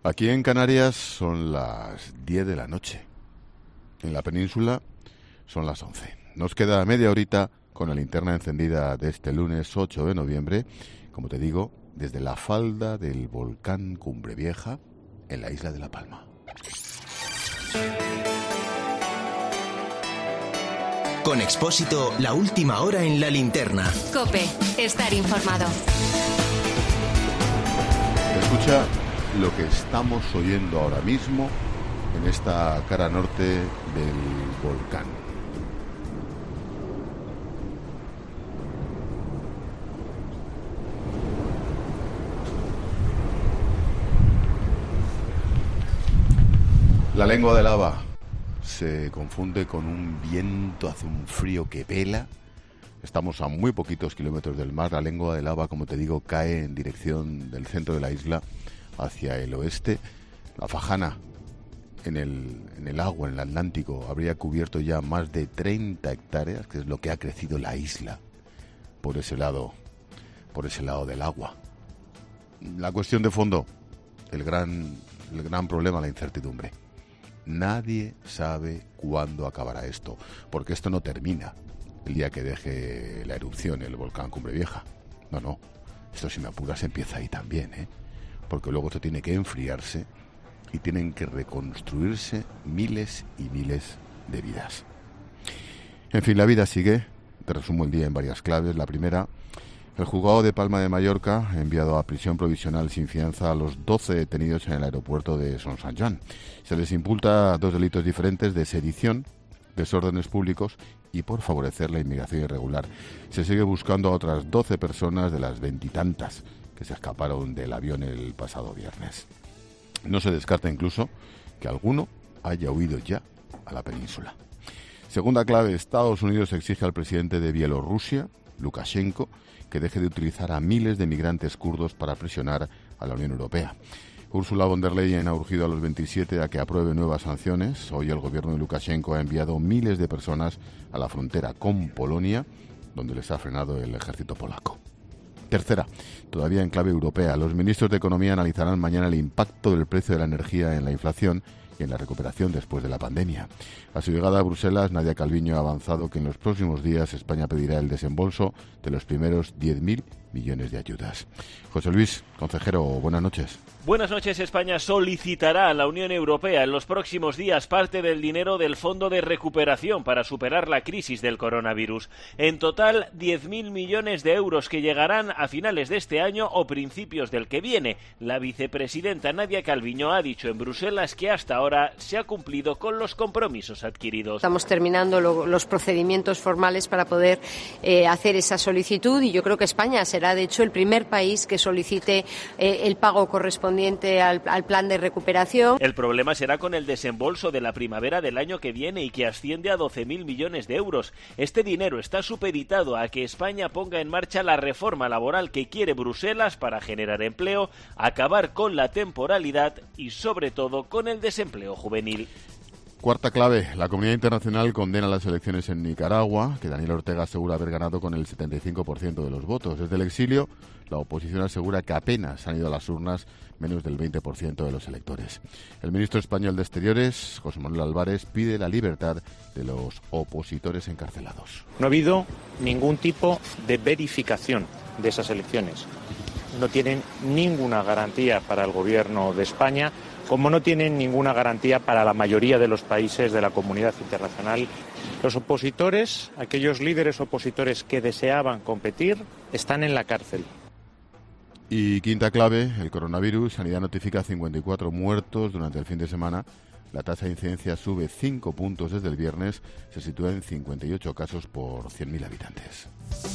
Aquí en Canarias son las 10 de la noche. En la península son las 11. Nos queda media horita con la linterna encendida de este lunes 8 de noviembre, como te digo, desde la falda del volcán Cumbre Vieja, en la isla de La Palma. Con Expósito, la última hora en la linterna. COPE, estar informado. Escucha lo que estamos oyendo ahora mismo en esta cara norte del volcán. La lengua de lava se confunde con un viento, hace un frío que pela. Estamos a muy poquitos kilómetros del mar. La lengua de lava, como te digo, cae en dirección del centro de la isla hacia el oeste. La Fajana, en el agua, en el Atlántico, habría cubierto ya más de 30 hectáreas, que es lo que ha crecido la isla por ese lado del agua. La cuestión de fondo, el gran problema, la incertidumbre. Nadie sabe cuándo acabará esto, porque esto no termina el día que deje la erupción el volcán Cumbre Vieja. No, esto, si me apuras, empieza ahí también, porque luego esto tiene que enfriarse y tienen que reconstruirse miles y miles de vidas. En fin, la vida sigue. Te resumo el día en varias claves. La primera: el juzgado de Palma de Mallorca ha enviado a prisión provisional sin fianza a los 12 detenidos en el aeropuerto de Son Sant-Joan. Se les imputa 2 delitos diferentes de sedición, desórdenes públicos y por favorecer la inmigración irregular. Se sigue buscando a otras 12 personas de las 20 y tantas que se escaparon del avión el pasado viernes. No se descarta incluso que alguno haya huido ya a la península. Segunda clave: Estados Unidos exige al presidente de Bielorrusia, Lukashenko, que deje de utilizar a miles de migrantes kurdos para presionar a la Unión Europea. Ursula von der Leyen ha urgido a los 27 a que apruebe nuevas sanciones. Hoy el gobierno de Lukashenko ha enviado miles de personas a la frontera con Polonia, donde les ha frenado el ejército polaco. Tercera, todavía en clave europea, los ministros de Economía analizarán mañana el impacto del precio de la energía en la inflación y en la recuperación después de la pandemia. A su llegada a Bruselas, Nadia Calviño ha avanzado que en los próximos días España pedirá el desembolso de los primeros 10.000 millones de ayudas. José Luis, consejero, buenas noches. Buenas noches. España solicitará a la Unión Europea en los próximos días parte del dinero del Fondo de Recuperación para superar la crisis del coronavirus. En total, 10.000 millones de euros que llegarán a finales de este año o principios del que viene. La vicepresidenta Nadia Calviño ha dicho en Bruselas que hasta ahora se ha cumplido con los compromisos adquiridos. Estamos terminando los procedimientos formales para poder hacer esa solicitud, y yo creo que España será, de hecho, el primer país que solicite el pago correspondiente al plan de recuperación. El problema será con el desembolso de la primavera del año que viene y que asciende a 12.000 millones de euros. Este dinero está supeditado a que España ponga en marcha la reforma laboral que quiere Bruselas para generar empleo, acabar con la temporalidad y, sobre todo, con el desempleo juvenil. Cuarta clave: la comunidad internacional condena las elecciones en Nicaragua, que Daniel Ortega asegura haber ganado con el 75% de los votos. Desde el exilio, la oposición asegura que apenas han ido a las urnas menos del 20% de los electores. El ministro español de Exteriores, José Manuel Álvarez, pide la libertad de los opositores encarcelados. No ha habido ningún tipo de verificación de esas elecciones. No tienen ninguna garantía para el gobierno de España, como no tienen ninguna garantía para la mayoría de los países de la comunidad internacional. Los opositores, aquellos líderes opositores que deseaban competir, están en la cárcel. Y quinta clave: el coronavirus. Sanidad notifica 54 muertos durante el fin de semana. La tasa de incidencia sube 5 puntos desde el viernes. Se sitúa en 58 casos por 100.000 habitantes.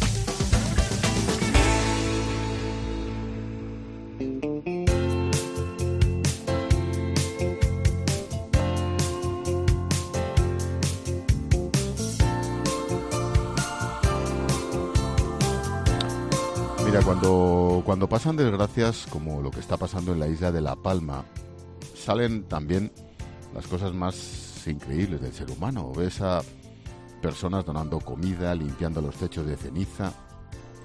Mira, cuando pasan desgracias como lo que está pasando en la isla de La Palma, salen también las cosas más increíbles del ser humano. Ves a personas donando comida, limpiando los techos de ceniza,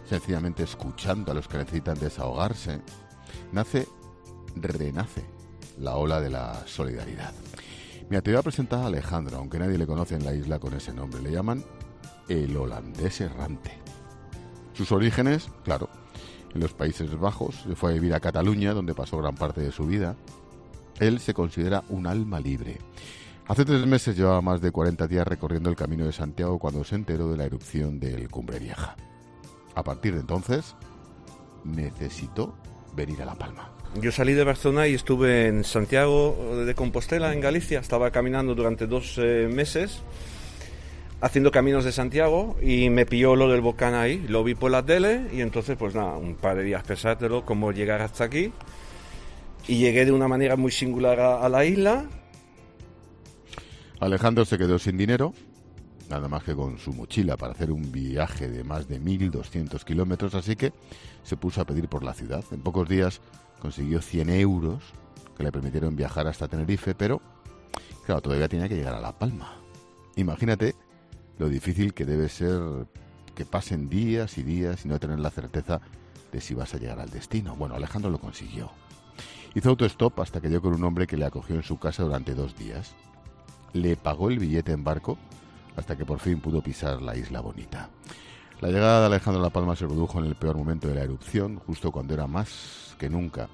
sencillamente escuchando a los que necesitan desahogarse. Renace la ola de la solidaridad. Mira, te voy a presentar a Alejandro, aunque nadie le conoce en la isla con ese nombre. Le llaman el holandés errante. Sus orígenes, claro, en los Países Bajos. Se fue a vivir a Cataluña, donde pasó gran parte de su vida. Él se considera un alma libre. Hace 3 meses llevaba más de 40 días recorriendo el Camino de Santiago cuando se enteró de la erupción del Cumbre Vieja. A partir de entonces, necesitó venir a La Palma. Yo salí de Barcelona y estuve en Santiago de Compostela, en Galicia. Estaba caminando durante 2 meses, haciendo caminos de Santiago, y me pilló lo del volcán ahí. Lo vi por la tele y entonces, pues nada, un par de días pensándolo cómo llegar hasta aquí. Y llegué de una manera muy singular a la isla. Alejandro se quedó sin dinero, nada más que con su mochila para hacer un viaje de más de 1.200 kilómetros, así que se puso a pedir por la ciudad. En pocos días consiguió 100 euros que le permitieron viajar hasta Tenerife, pero claro, todavía tenía que llegar a La Palma. Imagínate lo difícil que debe ser que pasen días y días y no tener la certeza de si vas a llegar al destino. Bueno, Alejandro lo consiguió. Hizo autostop hasta que dio con un hombre que le acogió en su casa durante 2 días. Le pagó el billete en barco hasta que por fin pudo pisar la isla bonita. La llegada de Alejandro a La Palma se produjo en el peor momento de la erupción, justo cuando era más que nunca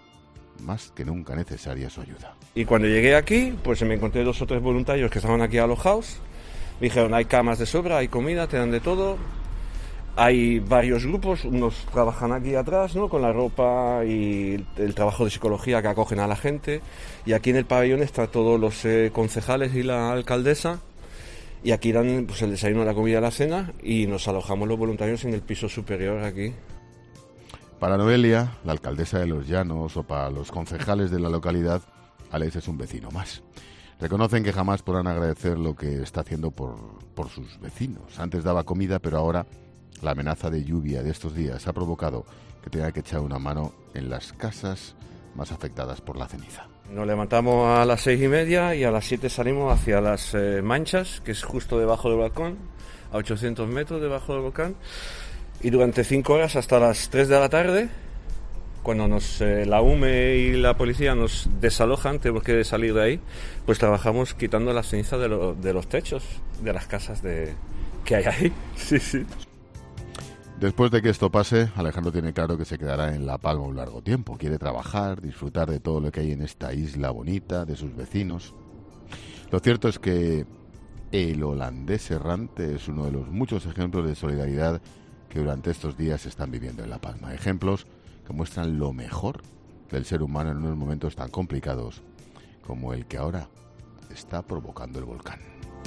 necesaria su ayuda. Y cuando llegué aquí, pues me encontré 2 o 3 voluntarios que estaban aquí alojados. Me dijeron, hay camas de sobra, hay comida, te dan de todo. Hay varios grupos, unos trabajan aquí atrás, ¿no?, con la ropa y el trabajo de psicología que acogen a la gente. Y aquí en el pabellón están todos los concejales y la alcaldesa. Y aquí dan pues el desayuno, la comida y la cena, y nos alojamos los voluntarios en el piso superior aquí. Para Noelia, la alcaldesa de Los Llanos, o para los concejales de la localidad, Alex es un vecino más. Reconocen que jamás podrán agradecer lo que está haciendo por sus vecinos. Antes daba comida, pero ahora la amenaza de lluvia de estos días ha provocado que tenga que echar una mano en las casas más afectadas por la ceniza. Nos levantamos a las 6:30 y a las 7 salimos hacia las Manchas, que es justo debajo del volcán, a 800 metros debajo del volcán. Y durante 5 horas hasta las 3 de la tarde, cuando la UME y la policía nos desalojan, tenemos que salir de ahí, pues trabajamos quitando la ceniza de los techos, de las casas que hay ahí. Sí, sí. Después de que esto pase, Alejandro tiene claro que se quedará en La Palma un largo tiempo. Quiere trabajar, disfrutar de todo lo que hay en esta isla bonita, de sus vecinos. Lo cierto es que el holandés errante es uno de los muchos ejemplos de solidaridad que durante estos días se están viviendo en La Palma. Ejemplos que muestran lo mejor del ser humano en unos momentos tan complicados como el que ahora está provocando el volcán.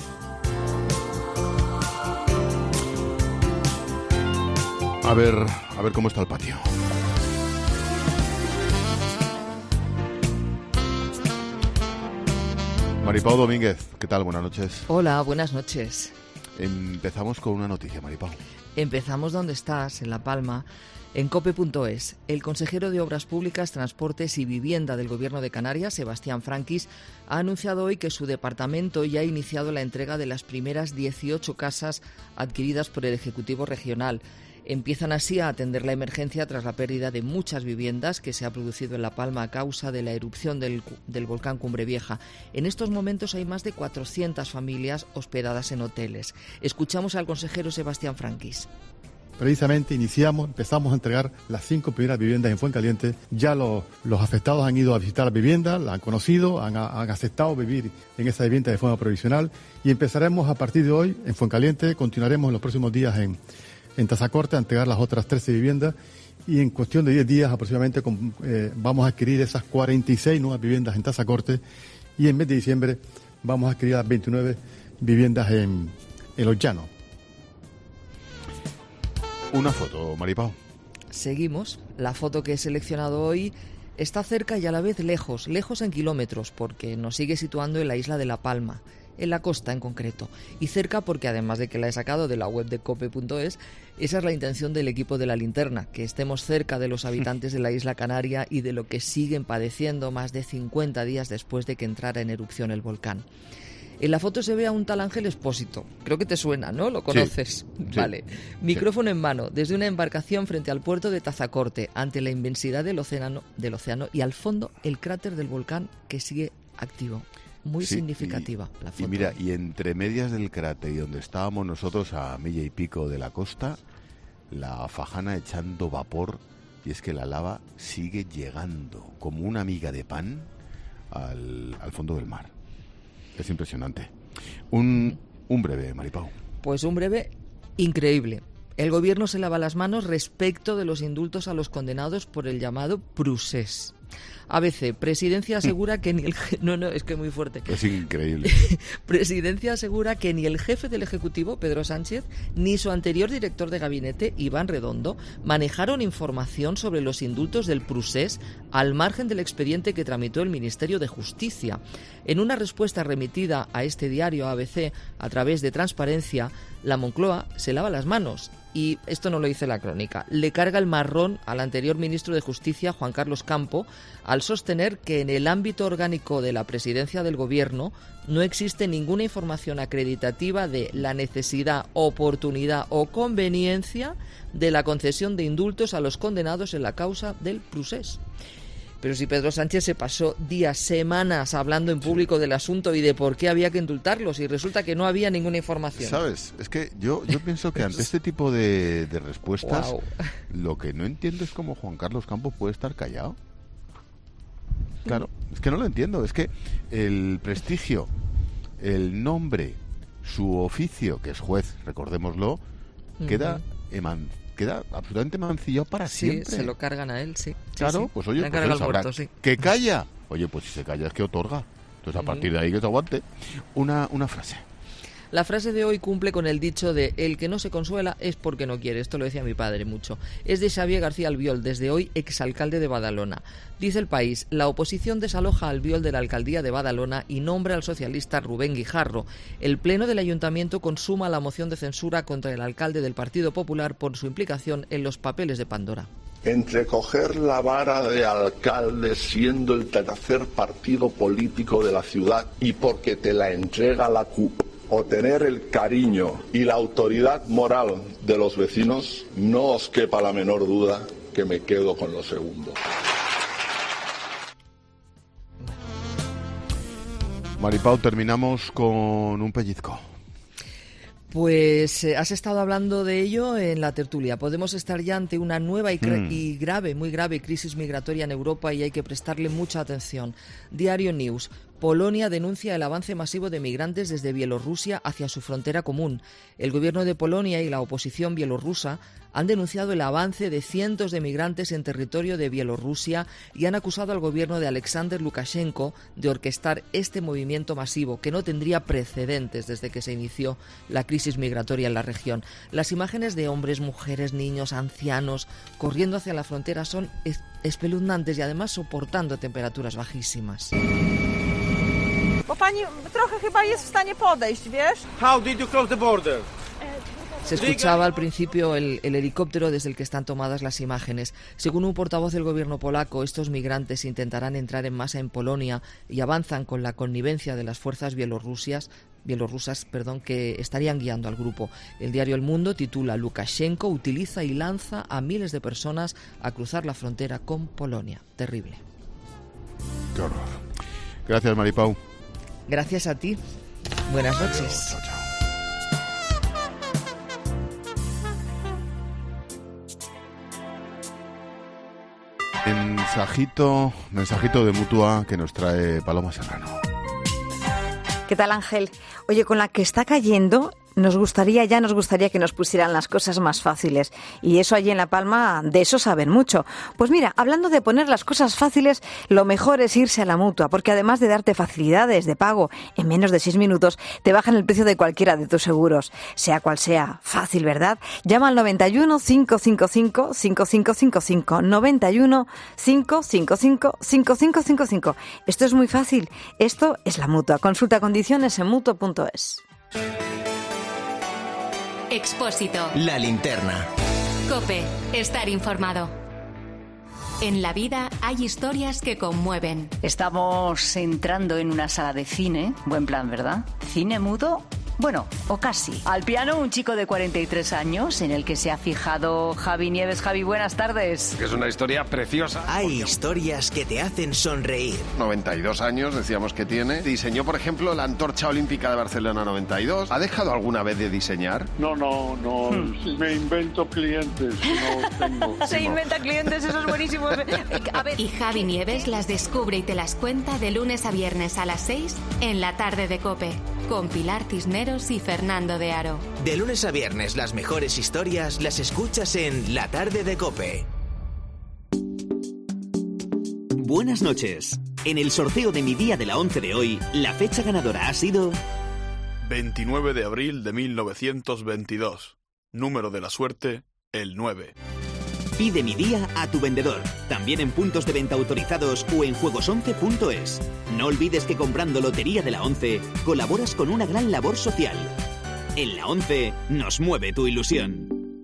A ver cómo está el patio. Maripau Domínguez, ¿qué tal? Buenas noches. Hola, buenas noches. Empezamos con una noticia, Maripau. Empezamos donde estás, en La Palma, en cope.es. El consejero de Obras Públicas, Transportes y Vivienda del Gobierno de Canarias, Sebastián Franquis, ha anunciado hoy que su departamento ya ha iniciado la entrega de las primeras 18 casas adquiridas por el Ejecutivo Regional. Empiezan así a atender la emergencia tras la pérdida de muchas viviendas que se ha producido en La Palma a causa de la erupción del volcán Cumbre Vieja. En estos momentos hay más de 400 familias hospedadas en hoteles. Escuchamos al consejero Sebastián Franquis. Precisamente empezamos a entregar las 5 primeras viviendas en Fuencaliente. Ya los afectados han ido a visitar las viviendas, la han conocido, han aceptado vivir en esa vivienda de forma provisional y empezaremos a partir de hoy en Fuencaliente, continuaremos en los próximos días en Tazacorte a entregar las otras 13 viviendas y en cuestión de 10 días aproximadamente vamos a adquirir esas 46 nuevas viviendas en Tazacorte y en mes de diciembre vamos a adquirir las 29 viviendas en Los Llanos. Una foto, Maripau. Seguimos. La foto que he seleccionado hoy está cerca y a la vez lejos en kilómetros, porque nos sigue situando en la isla de La Palma, en la costa en concreto. Y cerca porque, además de que la he sacado de la web de cope.es, esa es la intención del equipo de La Linterna, que estemos cerca de los habitantes de la isla canaria y de lo que siguen padeciendo más de 50 días después de que entrara en erupción el volcán. En la foto se ve a un tal Ángel Expósito. Creo que te suena, ¿no? ¿Lo conoces? Sí. Vale. Micrófono en mano, desde una embarcación frente al puerto de Tazacorte, ante la inmensidad del océano y al fondo el cráter del volcán que sigue activo. Muy significativa la foto. Y mira, y entre medias del cráter y donde estábamos nosotros a milla y pico de la costa, la Fajana echando vapor, y es que la lava sigue llegando como una miga de pan al fondo del mar. Es impresionante. Un breve, Maripau. Pues un breve increíble. El gobierno se lava las manos respecto de los indultos a los condenados por el llamado procés. ABC, Presidencia asegura que ni el... No, es que es muy fuerte. Es increíble. Presidencia asegura que ni el jefe del Ejecutivo, Pedro Sánchez, ni su anterior director de gabinete, Iván Redondo, manejaron información sobre los indultos del procés al margen del expediente que tramitó el Ministerio de Justicia. En una respuesta remitida a este diario ABC a través de Transparencia, la Moncloa se lava las manos. Y esto no lo dice la crónica. Le carga el marrón al anterior ministro de Justicia, Juan Carlos Campo, al sostener que en el ámbito orgánico de la presidencia del Gobierno no existe ninguna información acreditativa de la necesidad, oportunidad o conveniencia de la concesión de indultos a los condenados en la causa del procés. Pero si Pedro Sánchez se pasó días, semanas hablando en público del asunto y de por qué había que indultarlos, y resulta que no había ninguna información. ¿Sabes? Es que yo pienso que ante este tipo de respuestas, lo que no entiendo es cómo Juan Carlos Campos puede estar callado. Claro, es que no lo entiendo. Es que el prestigio, el nombre, su oficio, que es juez, recordémoslo, queda absolutamente mancillado para siempre. Sí, se lo cargan a él, sí. Claro, sí. Pues oye, pues él sabrá que calla. Oye, pues si se calla es que otorga. Entonces a partir de ahí que se aguante. Una frase. La frase de hoy cumple con el dicho de el que no se consuela es porque no quiere. Esto lo decía mi padre mucho. Es de Xavier García Albiol, desde hoy exalcalde de Badalona. Dice El País, la oposición desaloja a Albiol de la alcaldía de Badalona y nombra al socialista Rubén Guijarro. El pleno del ayuntamiento consuma la moción de censura contra el alcalde del Partido Popular por su implicación en los papeles de Pandora. Entre coger la vara de alcalde siendo el tercer partido político de la ciudad y porque te la entrega la CUP, o tener el cariño y la autoridad moral de los vecinos, no os quepa la menor duda que me quedo con lo segundo. Maripau, terminamos con un pellizco. Pues has estado hablando de ello en la tertulia. Podemos estar ya ante una nueva y muy grave crisis migratoria en Europa y hay que prestarle mucha atención. Diario News. Polonia denuncia el avance masivo de migrantes desde Bielorrusia hacia su frontera común. El gobierno de Polonia y la oposición bielorrusa han denunciado el avance de cientos de migrantes en territorio de Bielorrusia y han acusado al gobierno de Alexander Lukashenko de orquestar este movimiento masivo que no tendría precedentes desde que se inició la crisis migratoria en la región. Las imágenes de hombres, mujeres, niños, ancianos corriendo hacia la frontera son espeluznantes y además soportando temperaturas bajísimas. Bo pani trochę chyba jest w stanie podejść, wiesz? How did you cross the border? Se escuchaba al principio el helicóptero desde el que están tomadas las imágenes. Según un portavoz del gobierno polaco, estos migrantes intentarán entrar en masa en Polonia y avanzan con la connivencia de las fuerzas bielorrusas, que estarían guiando al grupo. El diario El Mundo titula Lukashenko utiliza y lanza a miles de personas a cruzar la frontera con Polonia. Terrible. Qué horror. Gracias, Maripau. Gracias a ti. Buenas noches. Chao, chao. Mensajito de Mutua que nos trae Paloma Serrano. ¿Qué tal, Ángel? Oye, con la que está cayendo, nos gustaría que nos pusieran las cosas más fáciles. Y eso allí en La Palma, de eso saben mucho. Pues mira, hablando de poner las cosas fáciles, lo mejor es irse a la Mutua, porque además de darte facilidades de pago en menos de 6 minutos, te bajan el precio de cualquiera de tus seguros. Sea cual sea, fácil, ¿verdad? Llama al 91 555 5555. 91 555 5555. Esto es muy fácil. Esto es la Mutua. Consulta condiciones en mutua.es. Expósito. La linterna. COPE. Estar informado. En la vida hay historias que conmueven. Estamos entrando en una sala de cine. Buen plan, ¿verdad? ¿Cine mudo? Bueno, o casi. Al piano un chico de 43 años en el que se ha fijado Javi Nieves. Javi, buenas tardes. Es una historia preciosa. Hay historias que te hacen sonreír. 92 años, decíamos que tiene. Diseñó, por ejemplo, la Antorcha Olímpica de Barcelona 92. ¿Ha dejado alguna vez de diseñar? No. Me invento clientes. No tengo. Se inventa clientes, eso es buenísimo. A ver. Y Javi Nieves las descubre y te las cuenta de lunes a viernes a las 6 en La Tarde de COPE. Con Pilar Cisneros y Fernando de Aro. De lunes a viernes las mejores historias las escuchas en La Tarde de COPE. Buenas noches. En el sorteo de Mi Día de la 11 de hoy, la fecha ganadora ha sido... 29 de abril de 1922. Número de la suerte, el 9. Pide Mi Día a tu vendedor, también en puntos de venta autorizados o en juegos11.es. No olvides que comprando Lotería de la 11 colaboras con una gran labor social. En la 11 nos mueve tu ilusión.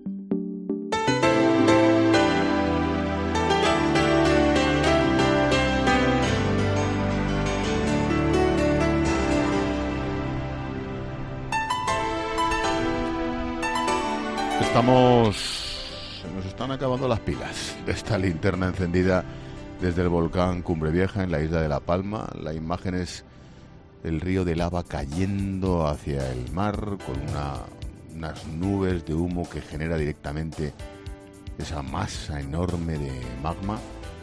Nos están acabando las pilas de esta linterna encendida desde el volcán Cumbre Vieja en la isla de La Palma. La imagen es el río de lava cayendo hacia el mar con unas nubes de humo que genera directamente esa masa enorme de magma.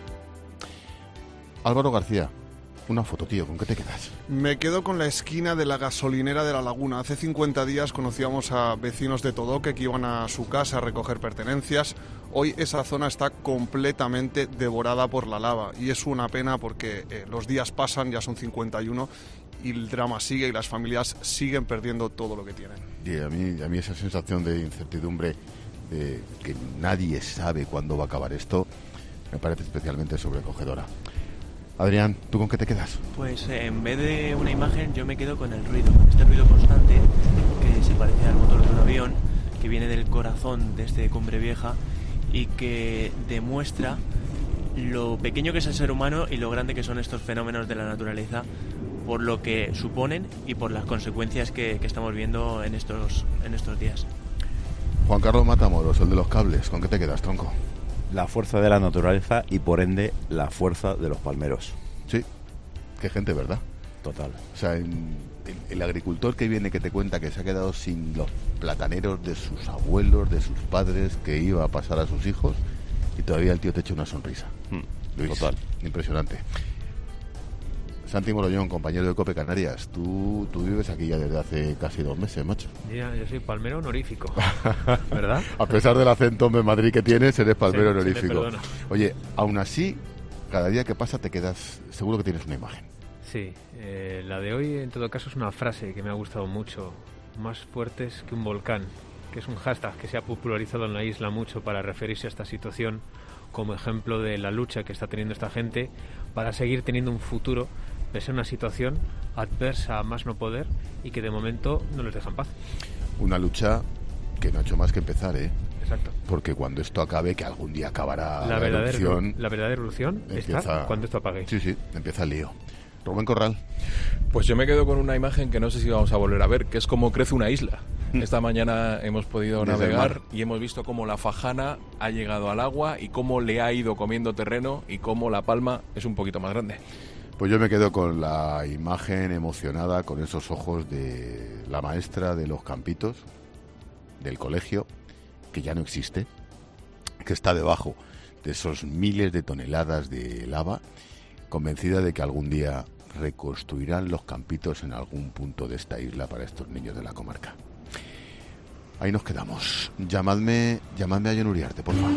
Álvaro García, una foto, tío, ¿con qué te quedas? Me quedo con la esquina de la gasolinera de La Laguna. Hace 50 días conocíamos a vecinos de Todoque que iban a su casa a recoger pertenencias. Hoy esa zona está completamente devorada por la lava y es una pena porque los días pasan, ya son 51 y el drama sigue y las familias siguen perdiendo todo lo que tienen. Y a mí esa sensación de incertidumbre, de que nadie sabe cuándo va a acabar esto, me parece especialmente sobrecogedora. Adrián, ¿tú con qué te quedas? Pues en vez de una imagen yo me quedo con el ruido. Este ruido constante que se parece al motor de un avión, que viene del corazón de este Cumbre Vieja y que demuestra lo pequeño que es el ser humano y lo grande que son estos fenómenos de la naturaleza por lo que suponen y por las consecuencias que estamos viendo en estos días. Juan Carlos Matamoros, el de los cables, ¿con qué te quedas, tronco? La fuerza de la naturaleza y por ende la fuerza de los palmeros. Sí, qué gente, ¿verdad? Total. O sea, el agricultor que viene que te cuenta que se ha quedado sin los plataneros de sus abuelos, de sus padres, que iba a pasar a sus hijos, y todavía el tío te echa una sonrisa. Luis, total. Impresionante. Santi Morollón, compañero de COPE Canarias, tú vives aquí ya desde hace casi 2 meses, macho. Ya, yo soy palmero honorífico, ¿verdad? A pesar del acento de Madrid que tienes, eres palmero honorífico. Oye, aún así, cada día que pasa te quedas, seguro que tienes una imagen. Sí, la de hoy en todo caso es una frase que me ha gustado mucho, más fuertes que un volcán, que es un hashtag que se ha popularizado en la isla mucho para referirse a esta situación como ejemplo de la lucha que está teniendo esta gente para seguir teniendo un futuro pese a una situación adversa a más no poder y que de momento no les deja en paz. Una lucha que no ha hecho más que empezar, ¿eh? Exacto. Porque cuando esto acabe, que algún día acabará la erupción... La verdadera erupción está cuando esto apague. Sí, empieza el lío. Rubén Corral. Pues yo me quedo con una imagen que no sé si vamos a volver a ver, que es cómo crece una isla. Esta mañana hemos podido navegar y hemos visto cómo la Fajana ha llegado al agua y cómo le ha ido comiendo terreno y cómo La Palma es un poquito más grande. Pues yo me quedo con la imagen emocionada, con esos ojos de la maestra de los campitos del colegio, que ya no existe, que está debajo de esos miles de toneladas de lava, convencida de que algún día reconstruirán los campitos en algún punto de esta isla para estos niños de la comarca. Ahí nos quedamos. Llamadme a John Uriarte, por favor.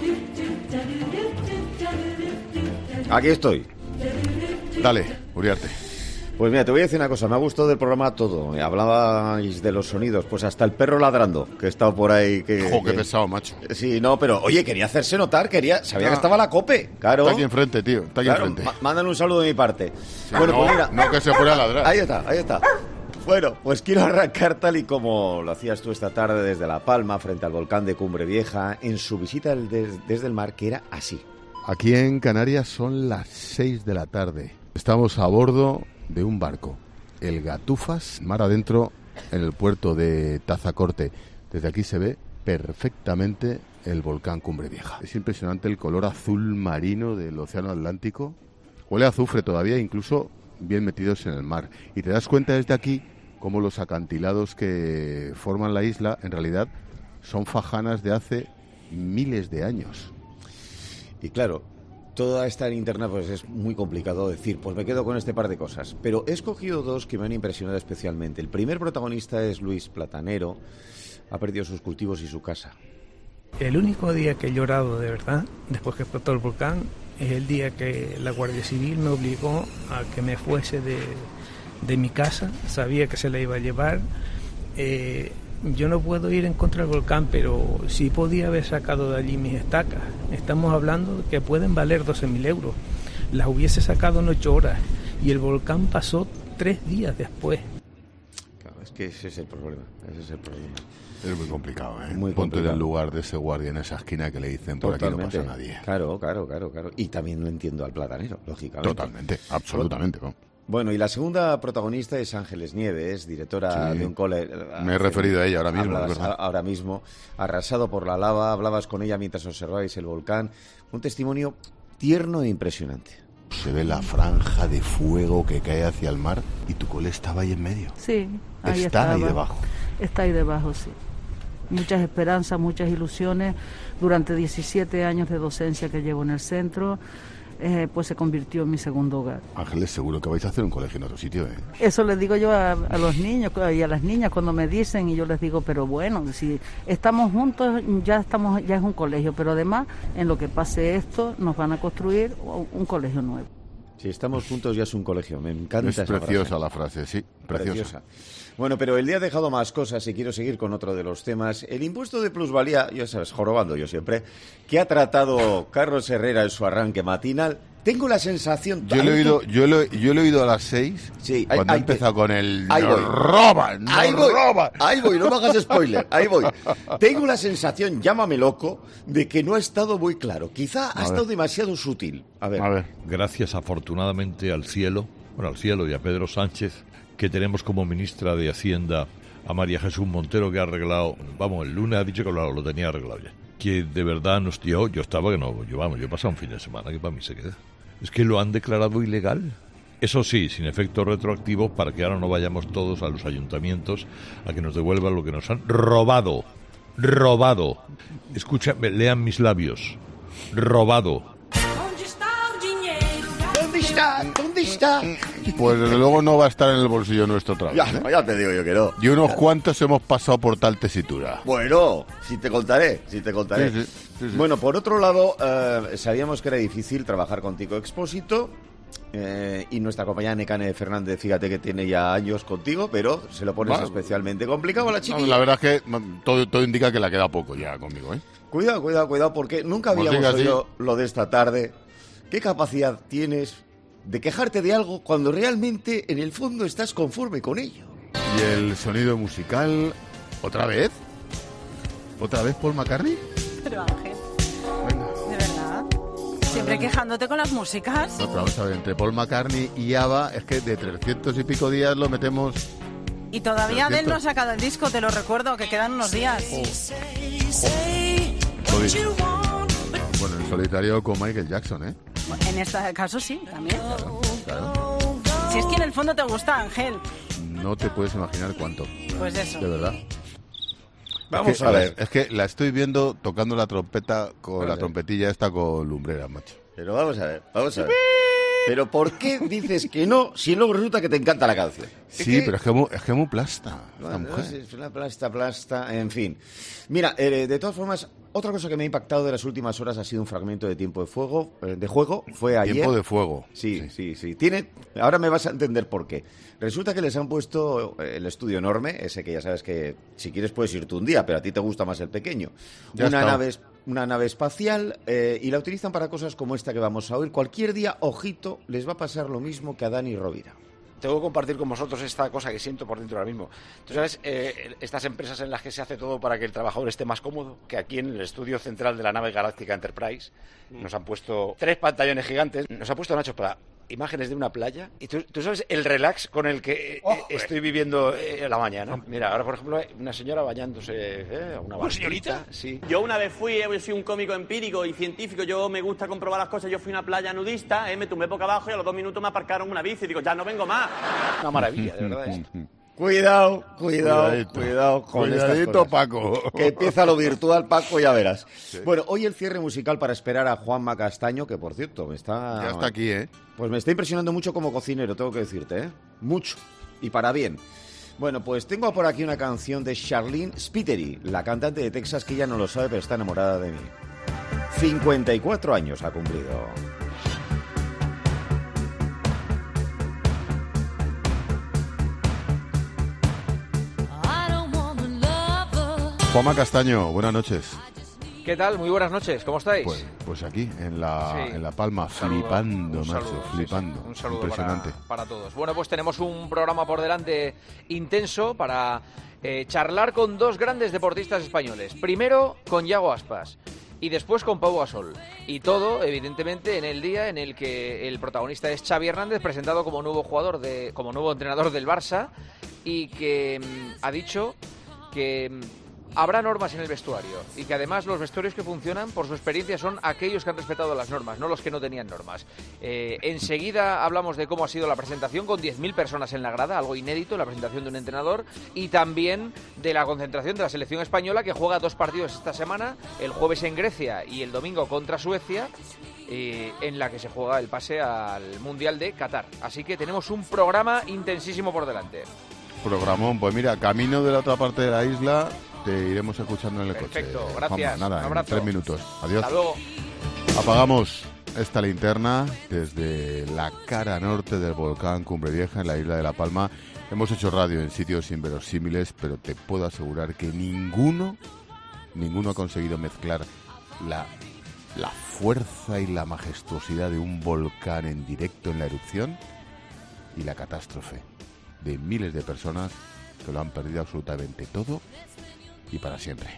Aquí estoy. Dale, Uriarte. Pues mira, te voy a decir una cosa, me ha gustado del programa todo. Hablabais de los sonidos, pues hasta el perro ladrando, que he estado por ahí. Qué pesado, macho. Sí, no, pero oye, quería hacerse notar, sabía que estaba la COPE, claro. Está aquí enfrente, tío, está aquí enfrente. Mándale un saludo de mi parte. Sí, bueno, pues mira. No que se fuera a ladrar. Ahí está. Bueno, pues quiero arrancar tal y como lo hacías tú esta tarde desde La Palma, frente al volcán de Cumbre Vieja, en su visita desde el mar, que era así. Aquí en Canarias son las 6 de la tarde. Estamos a bordo de un barco, el Gatufas, mar adentro, en el puerto de Tazacorte. Desde aquí se ve perfectamente el volcán Cumbre Vieja. Es impresionante el color azul marino del océano Atlántico. Huele a azufre todavía, incluso bien metidos en el mar. Y te das cuenta desde aquí cómo los acantilados que forman la isla en realidad son fajanas de hace miles de años. Y claro, toda esta linterna pues es muy complicado decir, pues me quedo con este par de cosas. Pero he escogido dos que me han impresionado especialmente. El primer protagonista es Luis Platanero. Ha perdido sus cultivos y su casa. El único día que he llorado de verdad, después que explotó el volcán, es el día que la Guardia Civil me obligó a que me fuese de mi casa. Sabía que se la iba a llevar. Yo no puedo ir en contra del volcán, pero sí podía haber sacado de allí mis estacas. Estamos hablando de que pueden valer 12.000 euros. Las hubiese sacado en 8 horas y el volcán pasó 3 días después. Claro, es que ese es el problema. Es muy complicado, ¿eh? Muy Ponte complicado. en el lugar de ese guardia en esa esquina que le dicen por aquí no pasa nadie. Claro. Y también lo entiendo al platanero, lógicamente. Totalmente, absolutamente. Bueno, y la segunda protagonista es Ángeles Nieves, directora de un cole. Me he referido a ella ahora mismo, es verdad. Ahora mismo, arrasado por la lava, hablabas con ella mientras observabais el volcán. Un testimonio tierno e impresionante. Se ve la franja de fuego que cae hacia el mar y tu cole estaba ahí en medio. Sí, ahí está ahí debajo. Está ahí debajo, sí. Muchas esperanzas, muchas ilusiones. Durante 17 años de docencia que llevo en el centro, pues se convirtió en mi segundo hogar. Ángeles, seguro que vais a hacer un colegio en otro sitio, ¿eh? Eso les digo yo a los niños y a las niñas cuando me dicen, y yo les digo, pero bueno, si estamos juntos ya es un colegio, pero además en lo que pase esto nos van a construir un colegio nuevo. Si estamos juntos ya es un colegio, me encanta esa frase. Es preciosa la frase, sí, preciosa. Bueno, pero el día ha dejado más cosas y quiero seguir con otro de los temas. El impuesto de plusvalía, ya sabes, jorobando yo siempre, que ha tratado Carlos Herrera en su arranque matinal. Tengo la sensación... Yo lo he oído a las 6, sí, cuando ha empezado con el... Ahí voy. ¡Roban! Ahí voy, no me hagas spoiler, ahí voy. Tengo la sensación, llámame loco, de que no ha estado muy claro. Quizá ha estado demasiado sutil. A ver. Gracias afortunadamente al cielo y a Pedro Sánchez, que tenemos como ministra de Hacienda a María Jesús Montero, que ha arreglado, el lunes ha dicho que lo tenía arreglado ya. Que de verdad nos dio, yo he pasado un fin de semana que para mí se queda. Es que lo han declarado ilegal. Eso sí, sin efectos retroactivos, para que ahora no vayamos todos a los ayuntamientos a que nos devuelvan lo que nos han robado. Robado. Escúchame, lean mis labios. Robado. ¿Dónde está? Pues desde luego no va a estar en el bolsillo nuestro otra vez. Ya te digo yo que no. Y unos cuantos hemos pasado por tal tesitura. Bueno, si te contaré. Sí. Bueno, por otro lado, sabíamos que era difícil trabajar con Tico Expósito. Y nuestra compañera Nekane Fernández, fíjate que tiene ya años contigo, pero se lo pones especialmente complicado a la chiquilla. La verdad es que todo indica que la queda poco ya conmigo, ¿eh? Cuidado, porque nunca habíamos oído lo de esta tarde. ¿Qué capacidad tienes de quejarte de algo cuando realmente en el fondo estás conforme con ello? Y el sonido musical, ¿otra vez? ¿Otra vez Paul McCartney? Pero Ángel, ¿de verdad? ¿Siempre quejándote con las músicas? No, pero vamos a ver, entre Paul McCartney y ABBA es que de 300 y pico días lo metemos... Y todavía Adele no ha sacado el disco, te lo recuerdo, que quedan unos días. Bueno, en solitario con Michael Jackson, ¿eh? En este caso sí, también. Claro. Si es que en el fondo te gusta, Ángel. No te puedes imaginar cuánto. Pues eso. De verdad. Vamos a ver. Es que la estoy viendo tocando la trompeta con la trompetilla esta con lumbrera, macho. Pero vamos a ver. Pero ¿por qué dices que no si luego resulta que te encanta la canción? Sí, pero es que es muy plasta. Es una plasta, en fin. Mira, de todas formas, otra cosa que me ha impactado de las últimas horas ha sido un fragmento de Tiempo de Juego. Fue ayer. Tiempo de Fuego. Sí. Ahora me vas a entender por qué. Resulta que les han puesto el estudio enorme, ese que ya sabes que si quieres puedes irte un día, pero a ti te gusta más el pequeño. Una nave espacial y la utilizan para cosas como esta que vamos a oír. Cualquier día, ojito, les va a pasar lo mismo que a Dani Rovira. tengo que compartir con vosotros esta cosa que siento por dentro ahora mismo. Tú sabes, estas empresas en las que se hace todo para que el trabajador esté más cómodo, que aquí en el estudio central de la nave galáctica Enterprise nos han puesto 3 pantallones gigantes, nos han puesto, Nacho, para imágenes de una playa, y tú sabes el relax con el que estoy viviendo la mañana. Mira, ahora por ejemplo una señora bañándose, una barquita. ¿Señorita? Sí. Yo una vez fui, soy un cómico empírico y científico, yo me gusta comprobar las cosas, yo fui a una playa nudista, me tumbé boca abajo y a los 2 minutos me aparcaron una bici y digo, ya no vengo más. Una maravilla, de verdad esto. Cuidado con Cuidadito, estas cosas. Paco. Que empieza lo virtual, Paco, ya verás. Sí. Bueno, hoy el cierre musical para esperar a Juanma Castaño, que por cierto, ya está aquí, ¿eh? Pues me está impresionando mucho como cocinero, tengo que decirte, ¿eh? Mucho. Y para bien. Bueno, pues tengo por aquí una canción de Charlene Spiteri, la cantante de Texas, que ya no lo sabe, pero está enamorada de mí. 54 años ha cumplido. Juanma Castaño, buenas noches. ¿Qué tal? Muy buenas noches, ¿cómo estáis? Pues aquí, en La Palma, flipando, macho, flipando. Un saludo impresionante. para todos. Bueno, pues tenemos un programa por delante intenso para charlar con 2 grandes deportistas españoles. Primero con Yago Aspas y después con Pau Gasol. Y todo, evidentemente, en el día en el que el protagonista es Xavi Hernández, presentado como nuevo como nuevo entrenador del Barça, y que ha dicho que habrá normas en el vestuario y que además los vestuarios que funcionan, por su experiencia, son aquellos que han respetado las normas, no los que no tenían normas. Enseguida hablamos de cómo ha sido la presentación, con 10.000 personas en la grada, algo inédito, la presentación de un entrenador, y también de la concentración de la selección española, que juega 2 partidos esta semana, el jueves en Grecia y el domingo contra Suecia, en la que se juega el pase al Mundial de Qatar. Así que tenemos un programa intensísimo por delante. Programón, pues mira, camino de la otra parte de la isla, te iremos escuchando en el coche. Perfecto, gracias. Juanma, nada, en 3 minutos. Adiós. Hasta luego. Apagamos esta linterna desde la cara norte del volcán Cumbre Vieja, en la isla de La Palma. Hemos hecho radio en sitios inverosímiles, pero te puedo asegurar que ninguno ha conseguido mezclar la fuerza y la majestuosidad de un volcán en directo en la erupción y la catástrofe de miles de personas que lo han perdido absolutamente todo y para siempre.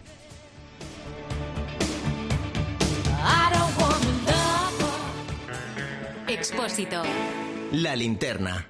Expósito. La linterna.